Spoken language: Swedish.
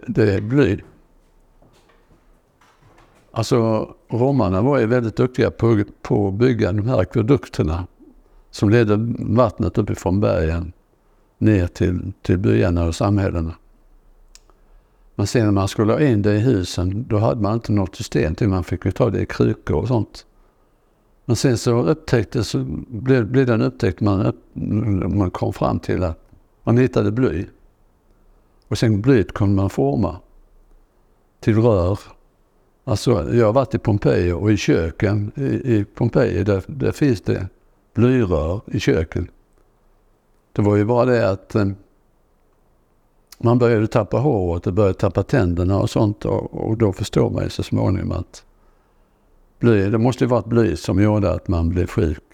det är bly. Alltså romarna var ju väldigt duktiga på att bygga de här akvedukterna som ledde vattnet uppifrån bergen ner till byarna och samhällena. Men sen när man skulle ha in det i husen, då hade man inte något system till, man fick ju ta det i krukor och sånt. Men sen så blev den upptäckt, man kom fram till att man hittade bly. Och sen blyet kunde man forma till rör. Alltså jag har varit i Pompeji och i köken i Pompeji där finns det blyrör i köken. Det var ju bara det att man började tappa håret och började tappa tänderna och sånt, och då förstår man ju så småningom att det måste ju vara ett bly som gjorde att man blev sjuk